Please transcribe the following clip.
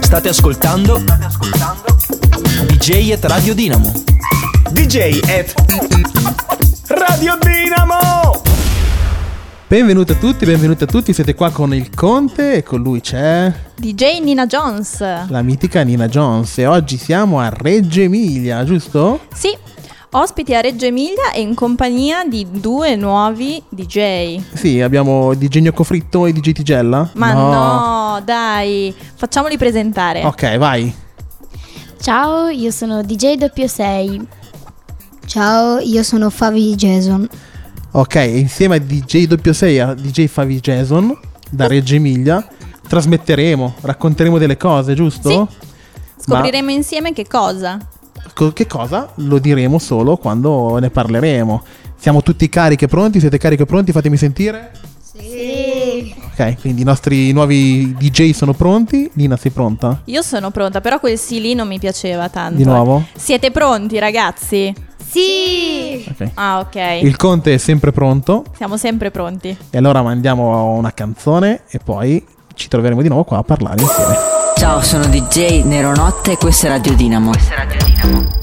State ascoltando DJ at Radio Dinamo. DJ at Radio Dinamo. Benvenuti a tutti, siete qua con il Conte e con lui c'è DJ Nina Jones, la mitica Nina Jones, e oggi siamo a Reggio Emilia, giusto? Sì, ospiti a Reggio Emilia e in compagnia di due nuovi DJ. Sì, abbiamo DJ Gnocco Fritto e DJ Tigella. Ma no, dai, facciamoli presentare. Ok, vai. Ciao, io sono DJ 6. Ciao, io sono Favi Jason. Ok, insieme a DJ 6 e a DJ Favi Jason da Reggio Emilia trasmetteremo, racconteremo delle cose, giusto? Sì. Scopriremo insieme che cosa? Che cosa? Lo diremo solo quando ne parleremo. Siamo tutti carichi e pronti? Siete carichi e pronti? Fatemi sentire. Sì. Ok, quindi i nostri nuovi DJ sono pronti. Nina, sei pronta? Io sono pronta, però quel sì lì non mi piaceva tanto. Di nuovo? Siete pronti, ragazzi? Sì. Ok. Ah, ok. Il Conte è sempre pronto. Siamo sempre pronti. E allora mandiamo una canzone e poi ci troveremo di nuovo qua a parlare insieme. Ciao, sono DJ Neronotte e questa è Radio Dinamo.